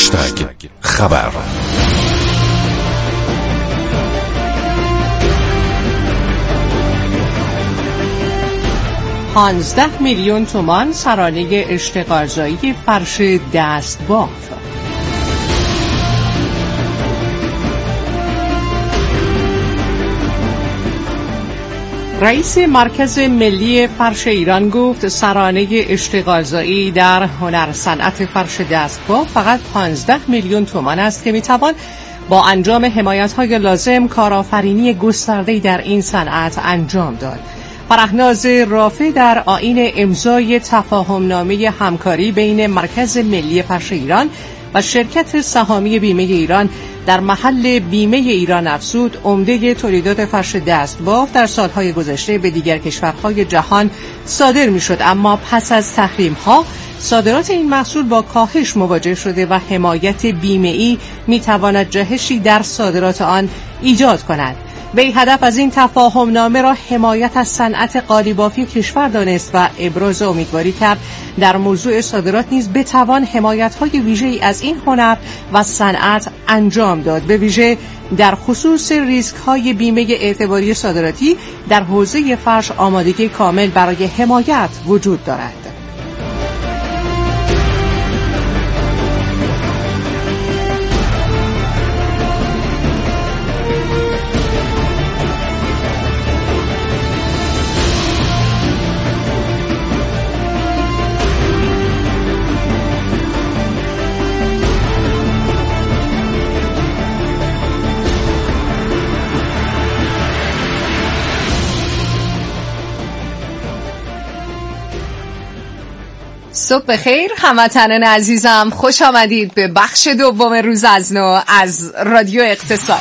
خبر. $15 میلیون سرانه اشتغالزایی فرش دستبافت. رئیس مرکز ملی فرش ایران گفت سرانه اشتغالزایی در هنر صنعت فرش دستبافت فقط 15 میلیون تومان است که میتوان با انجام حمایت‌های لازم کارآفرینی گسترده‌ای در این صنعت انجام داد. فرهناز رافع در آیین امضای تفاهمنامه همکاری بین مرکز ملی فرش ایران و شرکت سهامی بیمه ایران در محل بیمه ایران افزود عمده تولیدات فرش دستبافت در سالهای گذشته به دیگر کشورهای جهان صادر می‌شد، اما پس از تحریم‌ها صادرات این محصول با کاهش مواجه شده و حمایت بیمه‌ای می‌تواند جهشی در صادرات آن ایجاد کند. وی هدف از این تفاهمنامه را حمایت از صنعت قالیبافی کشور دانست و ابراز امیدواری کرد در موضوع صادرات نیز بتوان حمایت‌های ویژه‌ای از این هنر و صنعت انجام داد، به ویژه در خصوص ریسک‌های بیمه اعتباری صادراتی در حوزه فرش آمادگی کامل برای حمایت وجود دارد. صبح بخیر هموطنان عزیزم، خوش آمدید به بخش دوم روز از نو از رادیو اقتصاد.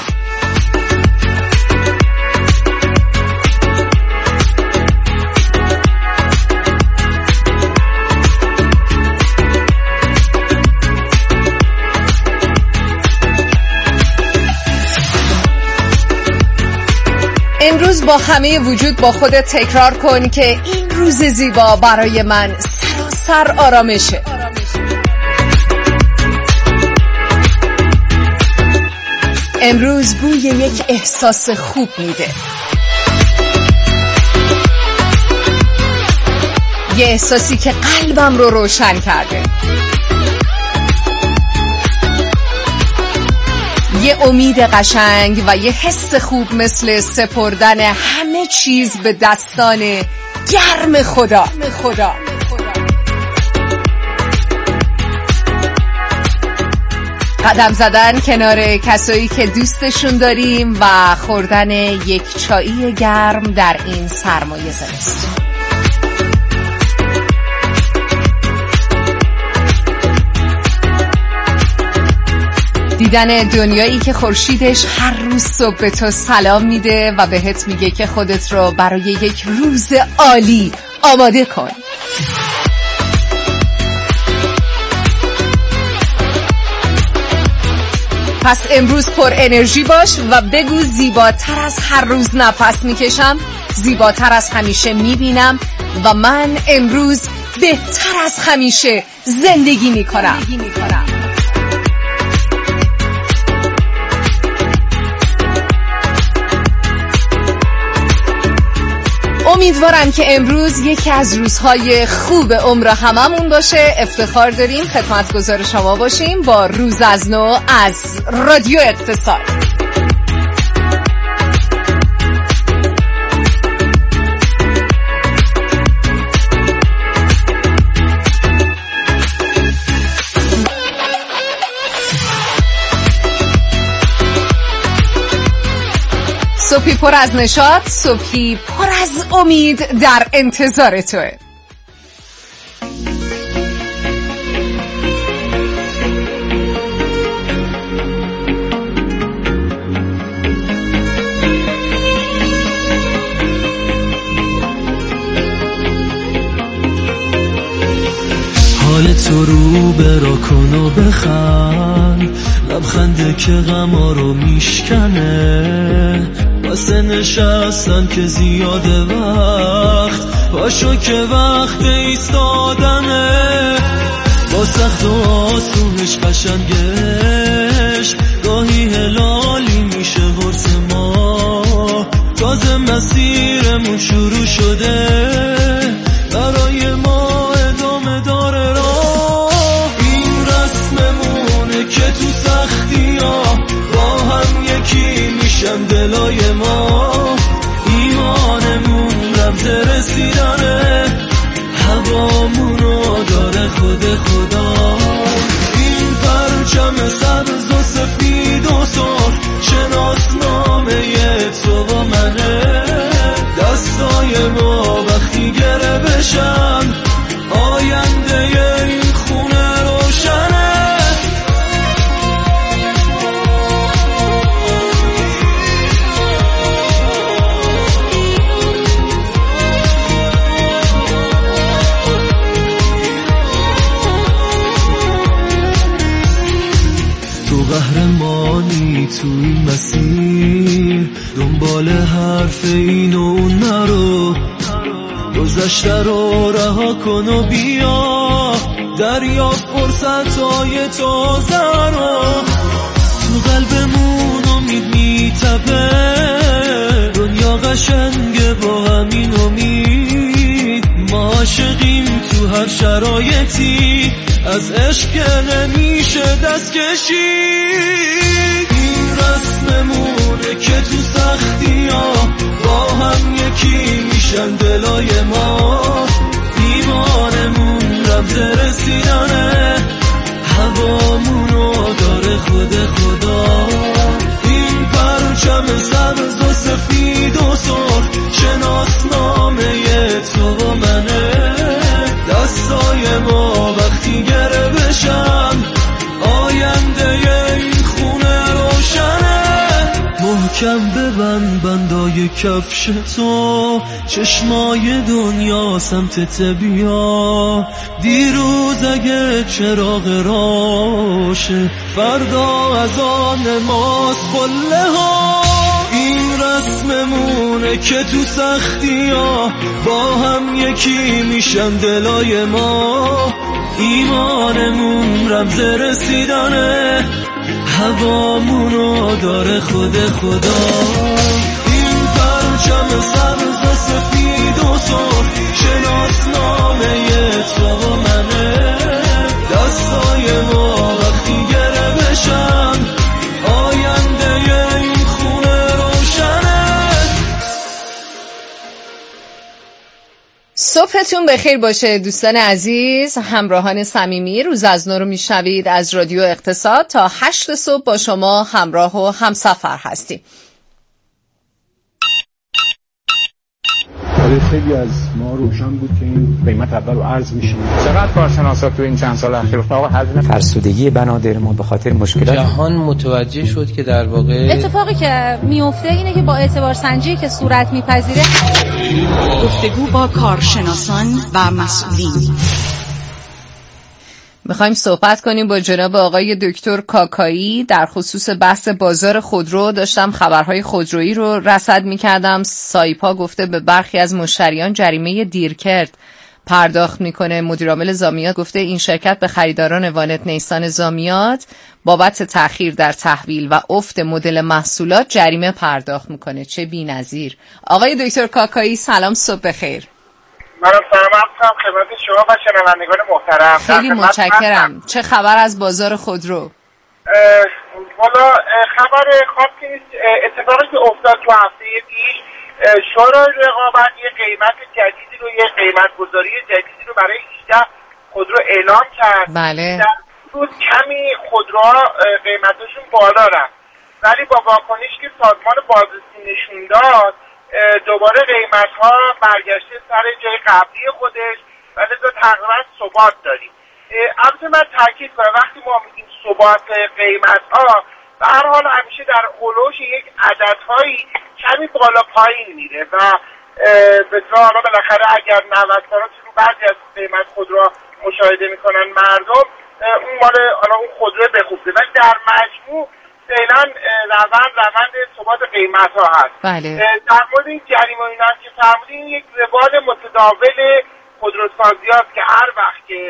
امروز با همه وجود با خودت تکرار کن که این روز زیبا برای من سر آرامشه. امروز بوی یک احساس خوب میده، یه احساسی که قلبم رو روشن کرده، یه امید قشنگ و یه حس خوب مثل سپردن همه چیز به دستان گرم خدا. قدم زدن کنار کسایی که دوستشون داریم و خوردن یک چایی گرم در این سرمایه زمستون. دیدن دنیایی که خورشیدش هر روز صبح به تو سلام میده و بهت میگه که خودت رو برای یک روز عالی آماده کن. پس امروز پر انرژی باش و بگو زیباتر از هر روز نفس میکشم، زیباتر از همیشه میبینم و من امروز بهتر از همیشه زندگی میکنم. امیدوارم که امروز یکی از روزهای خوب عمر هممون باشه. افتخار داریم خدمتگزار شما باشیم با روز از نو از رادیو اقتصاد. صبحی پر از نشاط، صبحی پر از امید در انتظار توه. حال تو رو برا کن و بخند، لبخنده که غما رو میشکنه، واسه نشستن که زیاده وقت، باشو که وقت ایستادنه، با سخت و آسونش قشنگش گاهی هلالی میشه قرص ما. تازه مسیرمون شروع شده برای ما ادامه داره راه. این رسممونه که تو سختی ها با هم یکی میشن دلای ما. ایمانمون رمز رسیدنه هوامونو داره خود خدا. این پرچم سبز و سفید و سرخ شناسنامه تو و منه. دستای ما وقتی گره بشن آینده این خونه روشنه. قهرمانی تو این مسیر دنبال حرف این و اون نرو. گذشته رو رها کن و بیا دریا فرصتای تازه رو. تو قلبمون امید میتپه دنیا قشنگه با همین امید. ما عاشقیم تو هر شرایطی از عشق نمیشه دست کشید. این رسممونه که تو سختی ها با هم یکی میشن دلای ما. ایمانمون رمز رسیدنه هوامونو داره خود خدا. این پرچم سبز و سفید و سرخ شناسنامه تو و منه. دستای ما وقتی گره بشن آینده این خونه روشنه. محکم ببند بندای کفش تو چشمای دنیا سمتت بیا. دیروز اگه چراغ راشه فردا از آن ماست قله ها. این رسممونه که تو سختی ها با هم یکی میشن دلای ما. ایمانمون رمز رسیدنه هوامونو داره خود خدا. این پرچم سبز و سفید و سرخ شناسنامه تو و منه. دستای ما وقتی گره بشن آینده این خونه روشنه. صبحتون بخیر باشه دوستان عزیز، همراهان صمیمی. روز از نو رو میشنوید از رادیو اقتصاد. تا 8 صبح با شما همراه و همسفر هستیم. خیلی از ما روشن بود که این قیمت اول رو عرض میشه. چقدر کارشناسا تو این چند سال اخیر آقا هزینه فرسودگی بنادر ما به خاطر مشکلات جهان متوجه شد که در واقع اتفاقی که میفته اینه که با اعتبار سنجی که صورت میپذیره گفتگو با کارشناسان و مسئولین. میخوایم صحبت کنیم با جناب آقای دکتر کاکایی در خصوص بحث بازار خودرو. داشتم خبرهای خودرویی رو رصد میکردم. سایپا گفته به برخی از مشتریان جریمه دیرکرد پرداخت میکنه. مدیرعامل زامیات گفته این شرکت به خریداران وانت نیسان زامیات بابت تأخیر در تحویل و افت مدل محصولات جریمه پرداخت میکنه. چه بی‌نظیر. آقای دکتر کاکایی سلام، صبح بخیر. منم سلام عرض خدمت شما و شنوندگان محترم. خیلی متشکرم. چه خبر از بازار خودرو؟ والا خبر خواب که نیست. اتفاقی که افتاد تو هفته پیش شورای رقابت یه قیمت جدیدی رو، یه قیمت گذاری جدیدی رو برای 18 خودرو اعلام کرد. بله. در روز کمی خودروها قیمتشون بالا رفت، ولی با واکنش که سازمان بازرسی نشون داد دوباره قیمت ها برگشته سر جای قبلی خودش و لذا تقریبا ثبات داریم. البته من تاکید کنم وقتی ما میگیم ثبات قیمت ها به هر حال همیشه در هولوش یک عددهایی کمی بالا پایین میره و به حالا بالاخره اگر 90 رو بعضی از قیمت خودرو مشاهده میکنن مردم، اون مال اون خودرو بخوبه، ولی در مجموع فعلا روند ثبات قیمت ها هست. بله. در مورد این جریمه و اینا که فرمودین یک روال متداول خودروسازی هست که هر وقت که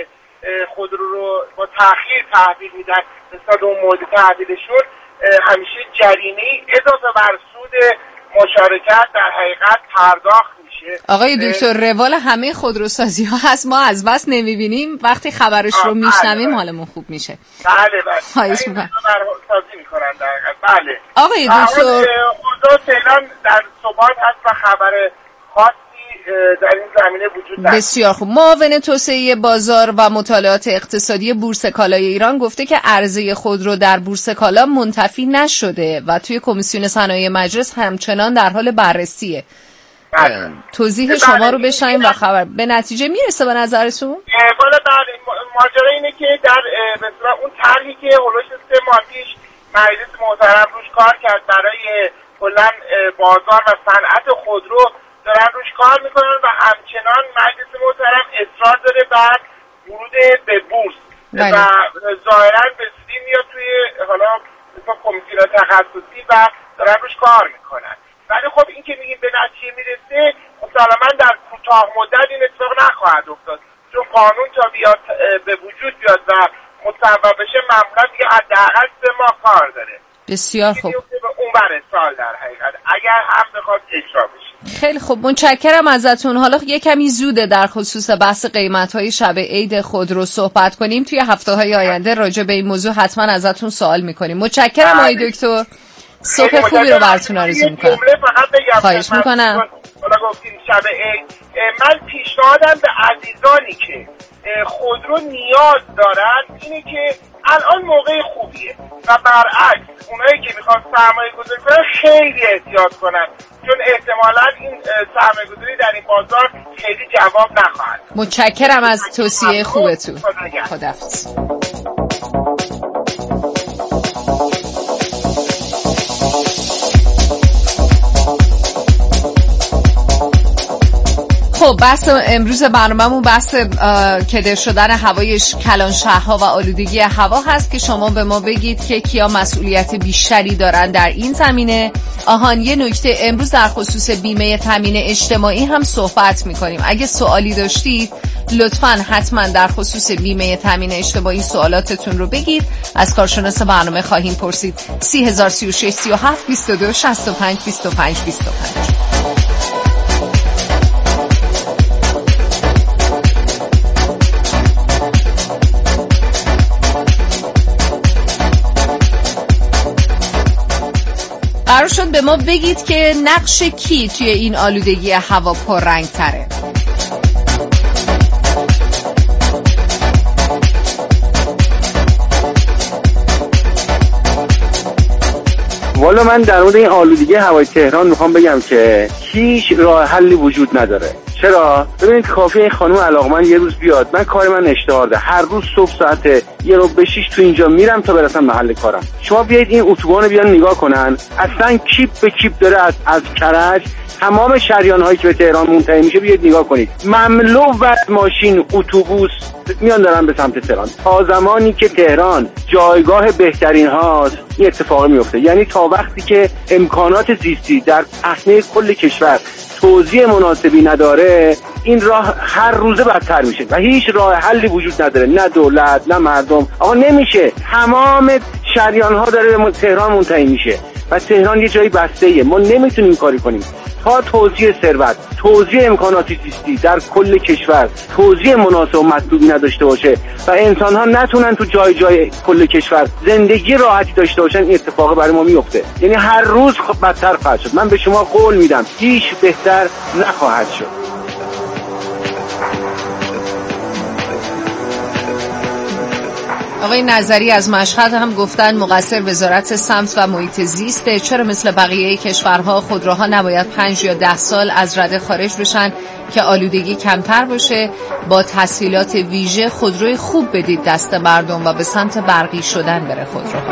خودرو رو با تأخیر تحویل میدن نسبت اون مورد تحویلشون همیشه جریمه‌ای اضافه بر سود مشارکت در حقیقت پرداخت میشه. آقای دکتر، روال همه خودروسازی ها هست، ما از بس نمیبینیم، وقتی خبرش رو میشنویم حالمون خوب میشه. بله بله. خواهش میکنم. سازی میکنن در حقیقت. بله. آقای دکتر، خودرو فعلا در ثبات هست و خبر خاصی در این زمینه وجود نداره. بسیار خوب. معاون توسعه بازار و مطالعات اقتصادی بورس کالای ایران گفته که عرضه خودرو در بورس کالا منتفی نشده و توی کمیسیون صنایع مجلس همچنان در حال بررسیه. توضیح شما رو بشنویم و خبر به نتیجه میرسه به نظرتون؟ بالا بله، ماجرا اینه که در مثلا اون طرحی که هولوش 3 ماه پیش مجلس محترم روش کار کرد برای کلا بازار و صنعت خودرو دارن روش کار میکنن و همچنان مجلس محترم اصرار داره بر ورود به بورس و ظاهرا به زودی میاد توی حالا کمیسیون تخصصی و دارن روش کار میکنن. ولی خب این که میگیم به نتیجه میرسه، مسلما در کوتاه مدت این اتفاق نخواهد افتاد، چون قانون تا بیاد به وجود بیاد و مصوب بشه معمولا دیگه حداقل 3 ماه کار داره. بسیار خوب. اون برای سال در حقیقت اگر هم بخواد اجرا بشه. خیلی خوب، متشکرم ازتون. حالا یه کمی زوده در خصوص بحث قیمت‌های شب عید خودرو صحبت کنیم. توی هفته‌های آینده راجع به این موضوع حتما ازتون سوال می‌کنیم. متشکرم آقای دکتر. صبح خوبی رو براتون آرزو می‌کنم. خواهش می‌کنم. حالا گفتیم شب عید، من پیشنهادم به عزیزانی که خودرو نیاز دارن اینه که الان موقع خوبیه و برعکس اونایی که میخوان سرمایه گذاری کنن خیلی احتیاط کنن، چون احتمالاً این سرمایه گذاری در این بازار خیلی جواب نخواهد. متشکرم از توصیه خوبتون. خداحافظ. خب بحث امروز برنامه‌مون بحث کدر شدن هوای کلان شهرها و آلودگی هوا هست که شما به ما بگید که کیا مسئولیت بیشتری دارن در این زمینه. آهان یه نکته، امروز در خصوص بیمه تامین اجتماعی هم صحبت می‌کنیم. اگه سوالی داشتید لطفاً حتما در خصوص بیمه تامین اجتماعی سوالاتتون رو بگید. از کارشناس برنامه خواهیم پرسید. 3036 37 22 65 25 25. قرار شد به ما بگید که نقش کی توی این آلودگی هوا پررنگ تره. والا من در مورد این آلودگی هوای تهران میخوام بگم که هیچ راه حلی وجود نداره. چرا؟ ببینید کافیه این خانم علاقمند یه روز بیاد، من کار من اشتهار ده، هر روز صبح ساعت 1:06 تو اینجا میرم تا برسم محل کارم. شما بیاید این اتوبان رو بیان نگاه کنن، اصلا کیپ به کیپ داره از کرج تمام شریان هایی که به تهران منتهی میشه بیاید نگاه کنید، مملو و ماشین اتوبوس میان دارن به سمت تهران. تا زمانی که تهران جایگاه بهترین هاست این اتفاق میفته، یعنی تا وقتی که امکانات زیستی در اصنه کل کشور توزیع مناسبی نداره این راه هر روزه بدتر میشه و هیچ راه حلی وجود نداره، نه دولت نه مردم. آقا نمیشه، تمام شریان ها داره به تهران منتهی میشه و تهران یه جایی بسته ایه. ما نمیتونیم کاری کنیم تا توزیع ثروت، توزیع امکانات زیستی در کل کشور توزیع مناسب و مطلوبی نداشته باشه و انسان ها نتونن تو جای جای کل کشور زندگی راحتی داشته باشن، این اتفاق برای ما میفته. یعنی هر روز بدتر خواهد شد. من به شما قول میدم هیچ بهتر نخواهد شد. آقای نظری از مشهد هم گفتن مقصر وزارت سمت و محیط زیسته. چرا مثل بقیه کشورها خودروها نباید 5 یا 10 سال از رده خارج بشن که آلودگی کمتر باشه؟ با تسهیلات ویژه خودروی خوب بدید دست مردم و به سمت برقی شدن بره خودروها.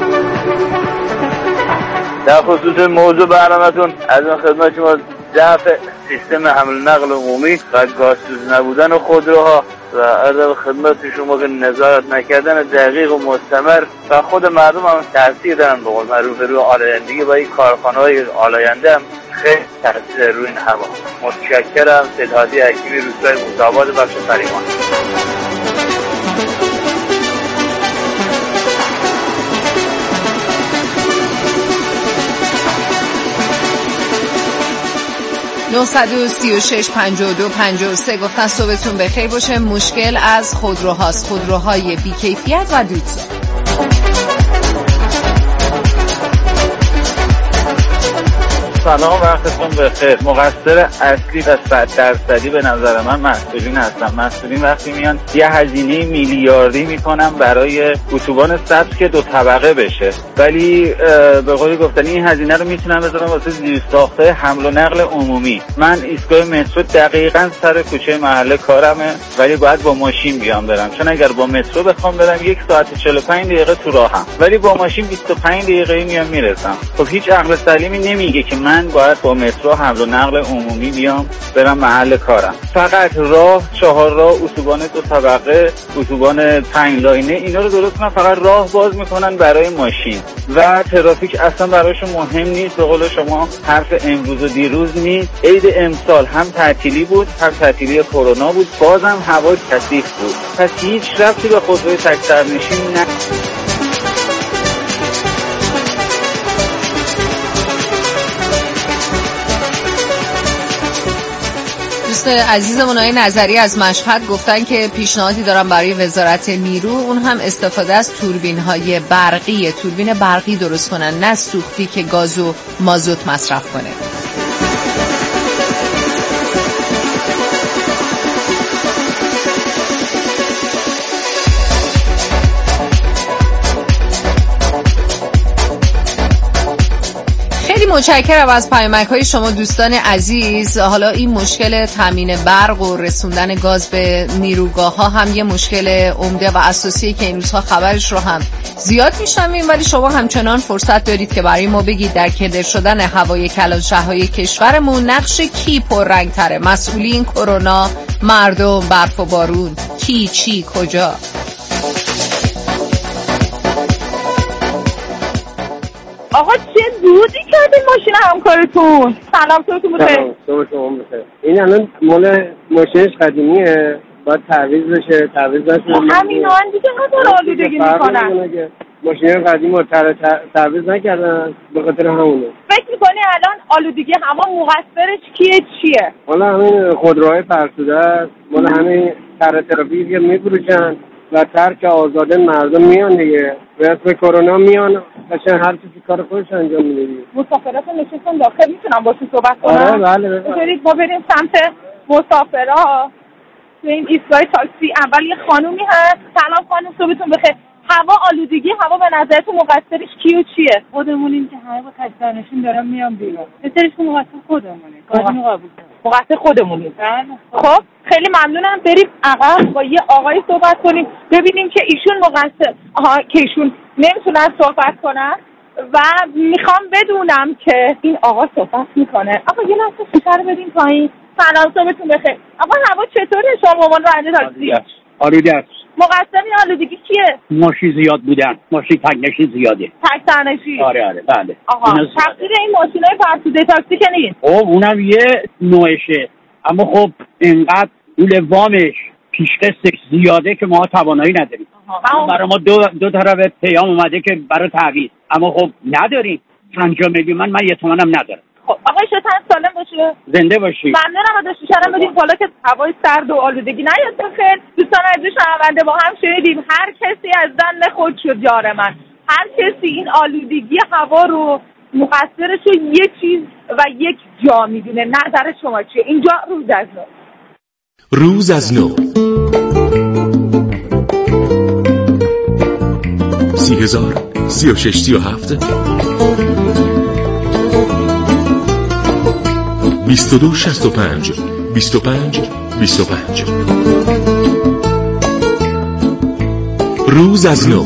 در خصوص موضوع برنامه‌تون از اون خدمت شما ضعف سیستم حمل نقل عمومی و گازسوز نبودن خودروها و از خدمت شما که نظارت نکردن دقیق و مستمر و خود مردم هم تاثیر دارن به قول معروف روی آلایندگی و این کارخانه‌های آلاینده هم خیلی تاثیر روی این هوا. متشکرم. سید هادی حکیمی، روستای موسی آباد، بخش فریمان. 936 52 53 گفتن صبحتون بخیر باشه. مشکل از خودروهاست، خودروهای بی‌کیفیت و دودساز. سلام، وقتتون بخیر. مقصر اصلی و 100% به نظر من مسئولین هستن. مسئولین وقتی میان یه هزینه میلیاردی میکنن برای اتوبان سبز که 2 طبقه بشه، ولی به قولی گفتن این هزینه رو میتونن بذارن واسه زیرساخت‌های حمل و نقل عمومی. من ایستگاه مترو دقیقاً سر کوچه محله کارمه، ولی باید با ماشین بیام برم، چون اگر با مترو بخوام برم 1 ساعت 45 دقیقه تو راهم، ولی با ماشین 25 دقیقه میام میرسم. خب هیچ عقل سلیمی نمیگه که من باید با مترو حمل و نقل عمومی بیام برم محل کارم. فقط راه، 4 راه، اتوبان 2 طبقه، اتوبان 5 لاینه، اینا رو درست کنن، فقط راه باز میکنن برای ماشین و ترافیک اصلا براشون مهم نیست. به قول شما حرف امروز و دیروز نیست. عید امسال هم تعطیلی بود، هم تعطیلی کرونا بود، بازم هوا کثیف بود، پس هیچ ربطی به خودروی تک سرنشین نه. دوست عزیزمون آقای نظری از مشهد گفتن که پیشنهادی دارم برای وزارت نیرو، اون هم استفاده از توربین‌های برقی، توربین برقی درست کنن، نه سوختی که گاز و مازوت مصرف کنه. متشکرم از پیامک‌های شما دوستان عزیز. حالا این مشکل تامین برق و رسوندن گاز به نیروگاه‌ها هم یه مشکل عمده و اساسیه که این روزها خبرش رو هم زیاد میشنویم، ولی شما همچنان فرصت دارید که برای ما بگید در کدر شدن هوای کلان شهرهای کشورمون نقش کی پررنگ‌تره؟ مسئولین، کرونا، مردم، برف و بارون، کی، چی، کجا؟ آقا چه دودی کردین ماشین همکارتون؟ سلام، صبحتون بخیر. صبح شما بخیر. این الان مال ماشینش قدیمیه، باید تعویض بشه، تعویض نشه. همین آن دیگه نداره آلودگی میکنن. ماشین قدیم رو تعویض نکردن، به خاطر همونه. فکر میکنی الان آلودگی هوا مقصرش کیه چیه؟ حالا همین خودروهای فرسوده است، مال همین ترافیکی که میفروشن و ترک آزاده مردم میان دیگه. به اسم کرونا میان قشنگ هر چیزی کار خودش انجام میده. مسافراتون نشستن داخل، میتونم باشون صحبت کنم؟ آره بله. بذارید ما بریم سمت مسافرها. تو این ایستگاه تاکسی اول یه خانومی هست. سلام خانم، صبحتون بخیر. هوا آلودگی هوا به نظرتون مقصرش کی و چیه؟ خودمونیم که همه با تک‌سرنشین دارن میان بیرون. بهترش که مقصر خودمونه. کارمون قبول کنیم. مقصر خودمونیم. خب خیلی ممنونم. بریم عقب با یه آقای صحبت کنیم ببینیم که ایشون مقصر که ایشون نمیتونن صحبت کنن و میخوام بدونم که این آقا صحبت میکنه. آقا یه لحظه شیشه رو بدین پایین. سلام، صبحتون بخیر. آقا هوا چطوره شما عنوان راننده تاکسی؟ آلوده است. مقصر این آلودگی کیه؟ ماشین زیاد بودن، ماشین تک‌نشین زیاده. تک‌سرنشین؟ آره بله. آقا تقصیر این ماشینای فرسوده تاکسی که نیست. اونم یه نوعشه، اما خب اینقدر طول وامش پیش‌قسطش زیاده که ما توانایی نداریم. برای ما دو طرف پیام اومده که برای تعویض، اما خب نداریم. 50 میلیون من 1 تومنم ندارم. خب آقای شتن سالم باشه، زنده باشی. ممنونم ازش. شرم بدیم بالا که هوای سرد و آلودگی نیاد بخیر. دوستان عزیز شنونده با هم شنیدیم هر کسی از دن خود شد یار من. هر کسی این آلودگی هوا رو مقصرش رو یه چیز و یک جا میدونه. نظر شما چیه؟ اینجا روز از نو. روز از نو 30,000 36 37 22 65 25 25 روز از نو.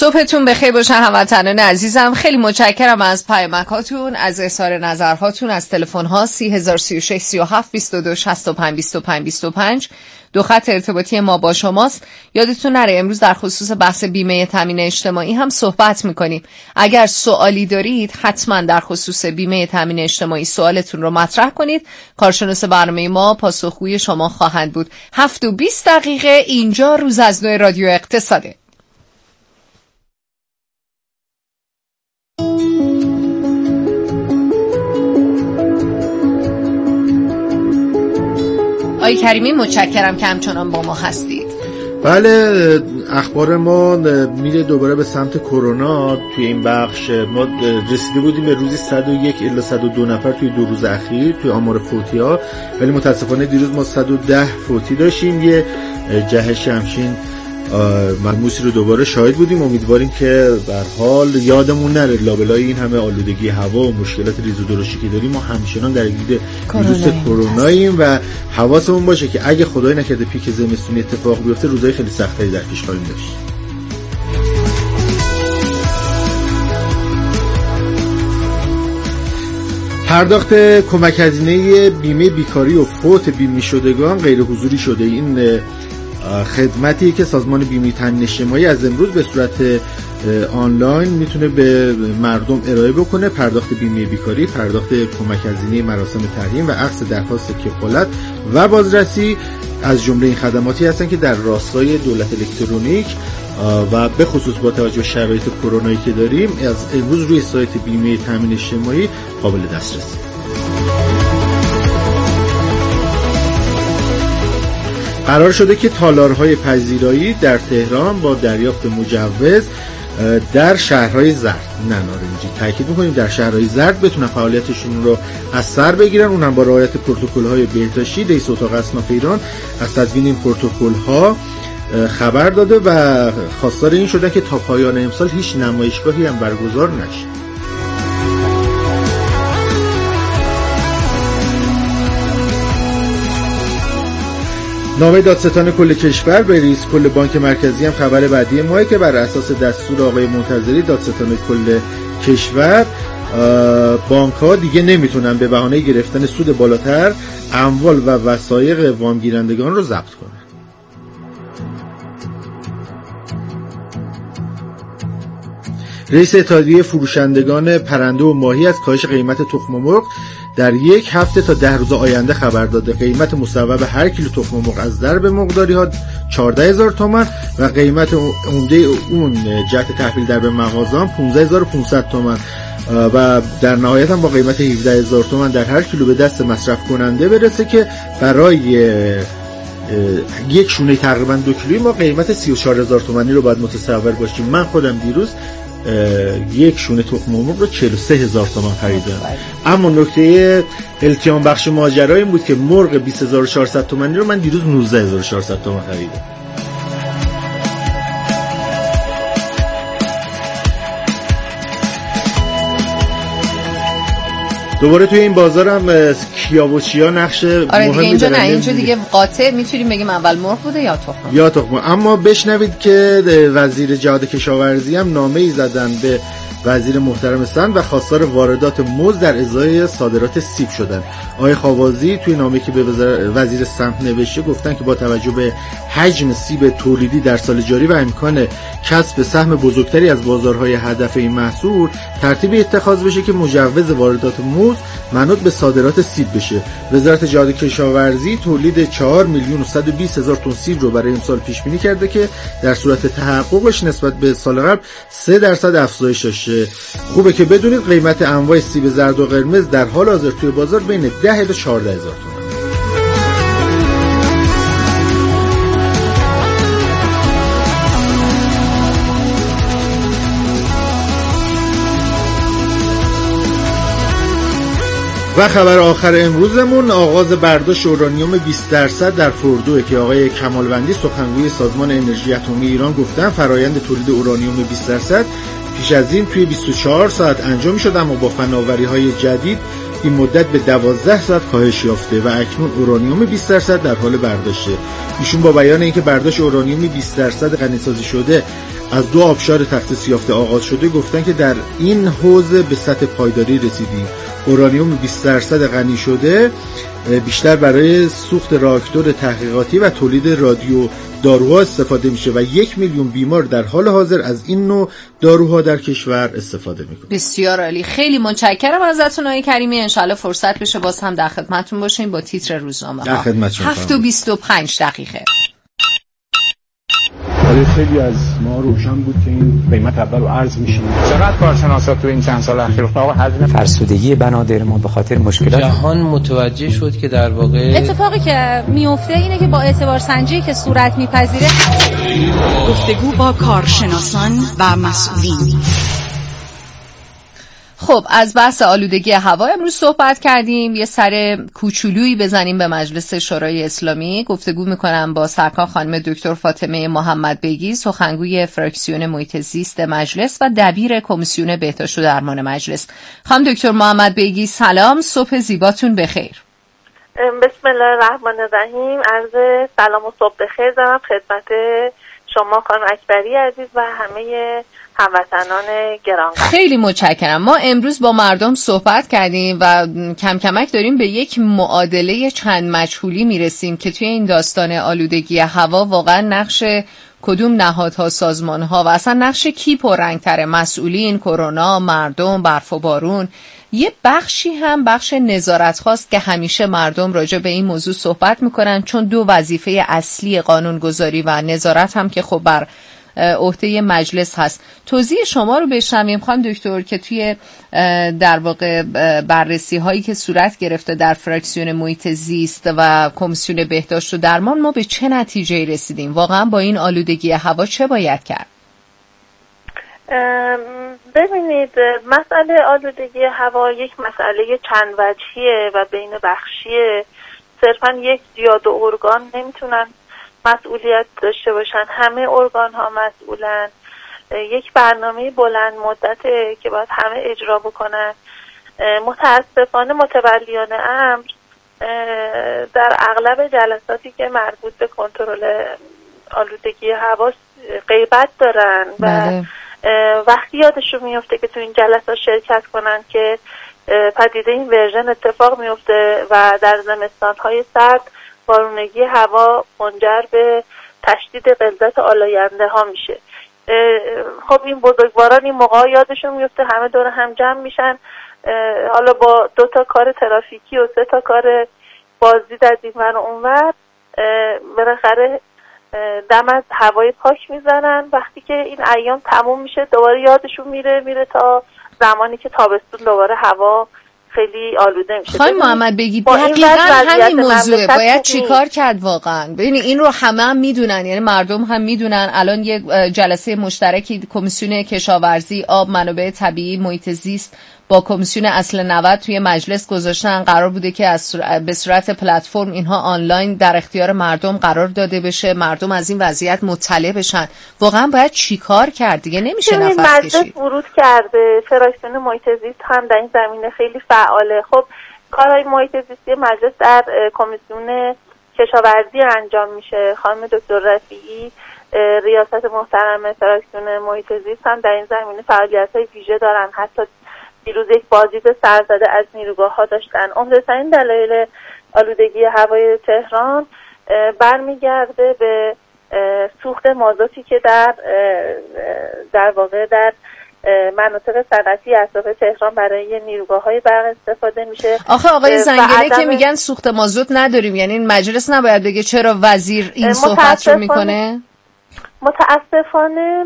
صبحتون بخیر باشه هموطنان عزیزم. خیلی متشکرم از پیامکاتون، از اظهار نظرهاتون، از تلفن ها 3036 37 22 65 25 25. دو خط ارتباطی ما با شماست. یادتون نره امروز در خصوص بحث بیمه تامین اجتماعی هم صحبت میکنیم. اگر سوالی دارید حتما در خصوص بیمه تامین اجتماعی سوالتون رو مطرح کنید. کارشناس برنامه ما پاسخگوی شما خواهند بود. 7:20 اینجا روز از نو رادیو اقتصاده. آقای کریمی متشکرم که همچنان با ما هستید. بله، اخبار ما میره دوباره به سمت کرونا. توی این بخش ما رسیده بودیم به روزی 101 الی 102 نفر توی 2 روز اخیر توی آمار فوتی ها، ولی متاسفانه دیروز ما 110 فوتی داشتیم. یه جهش همچین ملموسی رو دوباره شاهد بودیم. امیدواریم که به هر حال یادمون نره لابلای این همه آلودگی هوا و مشکلات ریز و درشتی که داریم ما همچنان درگیر ویروس کروناییم و حواسمون باشه که اگه خدای نکرده پیک زمستونی اتفاق بیفته روزای خیلی سختی در پیش خواهیم داشت. پرداخت کمک هزینه بیمه بیکاری و فوت بیمه شدگان غیر حضوری شده. این خدمتی که سازمان بیمه تامین اجتماعی از امروز به صورت آنلاین میتونه به مردم ارائه بکنه. پرداخت بیمه بیکاری، پرداخت کمک هزینه مراسم ترحیم و اخذ درخواست کفالت و بازرسی از جمله این خدماتی هستن که در راستای دولت الکترونیک و به خصوص با توجه به شرایط کرونایی که داریم از امروز روی سایت بیمه تامین اجتماعی قابل دسترسی. قرار شده که تالارهای پذیرایی در تهران با دریافت مجوز در شهرهای زرد، نه نارنجی، تاکید می‌کنیم در شهرهای زرد بتونن فعالیتشون رو از سر بگیرن، اونم با رعایت پروتکل‌های بهداشتی. رئیس اتاق اصناف ایران از تدوین این پروتکل‌ها خبر داده و خواستار این شده که تا پایان امسال هیچ نمایشگاهی هم برگزار نشه. نامه دادستان کل کشور به رئیس کل بانک مرکزی هم خبر بعدی ماه که بر اساس دستور آقای منتظری دادستان کل کشور بانک‌ها دیگه نمیتونن به بهانه گرفتن سود بالاتر اموال و وثایق وام گیرندگان رو ضبط کنن. رئیس اتحادیه فروشندگان پرنده و ماهی از کاهش قیمت تخم مرغ در 1 هفته تا 10 روز آینده خبر داده. قیمت مصوب هر کیلو تخم مرغ از درب مقداری ها 14,000 تومان و قیمت عمده اون جهت تحویل درب مغازه 15,500 تومان و در نهایت هم با قیمت 17,000 تومان در هر کیلو به دست مصرف کننده برسه که برای یک شونه تقریبا 2 کیلویی ما قیمت 34,000 تومانی رو باید متصور باشیم. من خودم دیروز یک شونه تخم مرغ رو 43,000 تومان خریدم. اما نکته التیام بخش ماجرا این بود که مرغ 20,400 تومانی رو من دیروز 19,400 تومان خریدم. دوباره توی این بازارم کیا و چیا نقش مهمی دارن. اینجا نه، اینجا دیگه قاطع میتونیم بگیم اول مرغ بوده یا تخم. اما بشنوید که وزیر جهاد کشاورزی هم نامه‌ای زدن به وزیر محترم سند و خواستار واردات موز در ازای صادرات سیب شدن. آقای خاوازی توی نامه‌ای که به وزیر سمت نوشته گفتن که با توجه به حجم سیب تولیدی در سال جاری و امکان کسب سهم بزرگتری از بازارهای هدف این محصول ترتیبی اتخاذ بشه که مجوز واردات موز منوط به صادرات سیب بشه. وزارت جهاد کشاورزی تولید 4,120,000 تن سیب رو برای امسال پیش بینی کرده که در صورت تحققش نسبت به سال قبل 3% افزایش داشته. خوبه که بدونید قیمت انواع سیب زرد و قرمز در حال حاضر توی بازار بین 10 تا 14,000 تومان. و خبر آخر امروزمون آغاز برداشت اورانیوم 20% در فردوه که آقای کمالوندی سخنگوی سازمان انرژی اتمی ایران گفتن فرایند تولید اورانیوم 20% پیش از این توی 24 ساعت انجام می‌شد، اما با فناوری‌های جدید این مدت به 12 ساعت کاهش یافته و اکنون اورانیوم 20% در حال برداشته. ایشون با بیان اینکه برداشت اورانیوم 20% غنیسازی شده از 2 آبشار تخصیص یافته آغاز شده گفتن که در این حوزه به سطح پایداری رسیدیم. اورانیوم 20% غنی شده بیشتر برای سوخت راکتور تحقیقاتی و تولید رادیو داروها استفاده میشه و 1 میلیون بیمار در حال حاضر از این نوع داروها در کشور استفاده میکنه. بسیار عالی، خیلی متشکرم ازتون آقای کریمی. انشالله فرصت بشه باز هم در خدمتتون باشیم با تیتر روزنامه ها. 7:25. برای خیلی از ما روشن بود که این قیمت اول رو عرض میشه. چقدر کارشناسا تو این چند سال اخیر آقا هزینه فرسودگی بنادر ما به خاطر مشکلات جهان متوجه شد که در واقع اتفاقی که میفته اینه که با اعتبار سنجی که صورت میپذیره گفتگو با کارشناسان و مسئولین. خب از بحث آلودگی هوا امروز صحبت کردیم. یه سر کوچولویی بزنیم به مجلس شورای اسلامی. گفتگو میکنم با سرکار خانم دکتر فاطمه محمد بیگی، سخنگوی فراکسیون محیط زیست مجلس و دبیر کمیسیون بهداشت و درمان مجلس. خانم دکتر محمد بیگی سلام، صبح زیباتون بخیر. بسم الله الرحمن الرحیم. عرض سلام و صبح بخیر دارم خدمت شما خانم اکبری عزیز و همه هموطنان گرانقدر. خیلی متشکرم. ما امروز با مردم صحبت کردیم و کم کمک داریم به یک معادله چند مجهولی میرسیم که توی این داستان آلودگی هوا واقعا نقش کدوم نهادها، سازمانها و اصلا نقش کی پررنگ‌تره؟ مسئولین، کرونا، مردم، برف و بارون. یه بخشی هم بخش نظارت خواست که همیشه مردم راجع به این موضوع صحبت میکنن، چون 2 وظیفه اصلی قانونگذاری و نظارت هم که خب بر عهده مجلس هست. توضیح شما رو بشنویم خانم دکتر که توی در واقع بررسی هایی که صورت گرفته در فراکسیون محیط زیست و کمیسیون بهداشت و درمان ما به چه نتیجه رسیدیم؟ واقعا با این آلودگی هوا چه باید کرد؟ ببینید، مسئله آلودگی هوا یک مسئله چند وجهیه و بین بخشیه. صرفا یک یا 2 ارگان نمیتونن مسئولیت داشته باشن، همه ارگان ها مسئولن. یک برنامه بلند مدته که باید همه اجرا بکنن. متاسفانه متولیان امر در اغلب جلساتی که مربوط به کنترل آلودگی هوا غیبت دارن و وقتی یادشون میفته که تو این جلسات شرکت کنن که پدیده این ورژن اتفاق میفته و در زمستان‌های سرد بارونگی هوا منجر به تشدید غلظت آلاینده ها میشه. خب این بزرگواران این موقع یادشون میفته، همه دور هم جمع میشن، حالا با 2 تا کار ترافیکی و 3 تا کار بازدید از این ور و اون ور بالاخره دم از هوای پاک میزنن. وقتی که این ایام تموم میشه دوباره یادشون میره تا زمانی که تابستون دوباره هوا خیلی آلوده میشه. خانم محمد بگی دقیقاً همین موضوعه، باید چیکار کرد واقعا؟ ببینید این رو همه میدونن، یعنی مردم هم میدونن. الان یک جلسه مشترکی کمیسیون کشاورزی، آب، منابع طبیعی، محیط زیست با کمیسیون اصل 90 توی مجلس گذاشتن. قرار بوده که به صورت پلتفرم اینها آنلاین در اختیار مردم قرار داده بشه، مردم از این وضعیت مطلع بشن. واقعا باید چیکار کرد؟ دیگه نمیشه نفس کشید. مجلس ورود کرده، فراکسیون محیط زیست هم در این زمینه خیلی فعاله. خب کارهای محیط زیستی مجلس در کمیسیون کشاورزی انجام میشه. خانم دکتر رفیعی ریاست محترم فراکسیون محیط زیست هم در این زمینه فعالیت‌های ویژه دارن. حتی دیروز یک بازدید سرزده از نیروگاه‌ها داشتن. عمده‌ترین دلایل آلودگی هوای تهران برمیگرده به سوخت مازوتی که در واقع در مناطق صنعتی اطراف تهران برای نیروگاه‌های برق استفاده میشه. آخه آقای زنگنه که میگن سوخت مازوت نداریم، یعنی این مجلس نباید بگه چرا وزیر این صحبت رو میکنه؟ متاسفانه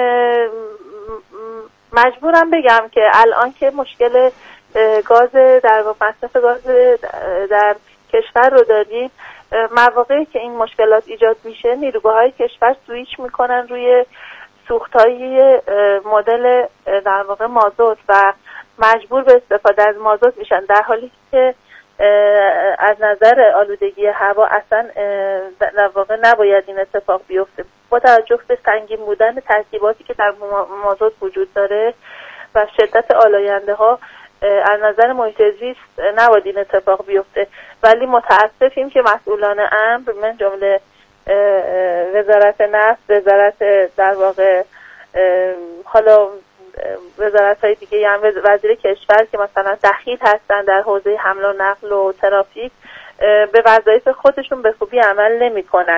مجبورم بگم که الان که مشکل گاز در مصرف گاز در کشور رو داریم، مواقعی که این مشکلات ایجاد میشه نیروگاه‌های کشور سویچ میکنن روی سوخت‌های مدل در واقع مازوت و مجبور به استفاده از مازوت میشن، در حالی که از نظر آلودگی هوا اصلا در واقع نباید این اتفاق بیفته. با توجه به سنگین بودن ترکیباتی که در مازوت وجود داره و شدت آلاینده ها از نظر محیط زیست نباید این اتفاق بیفته، ولی متاسفیم که مسئولان امر من جمله وزارت نفت، وزارت در واقع حالا وزارت‌های دیگه هم وزیر کشور که مثلا دخیل هستن در حوزه حمل و نقل و ترافیک به وظایف خودشون به خوبی عمل نمی‌کنن.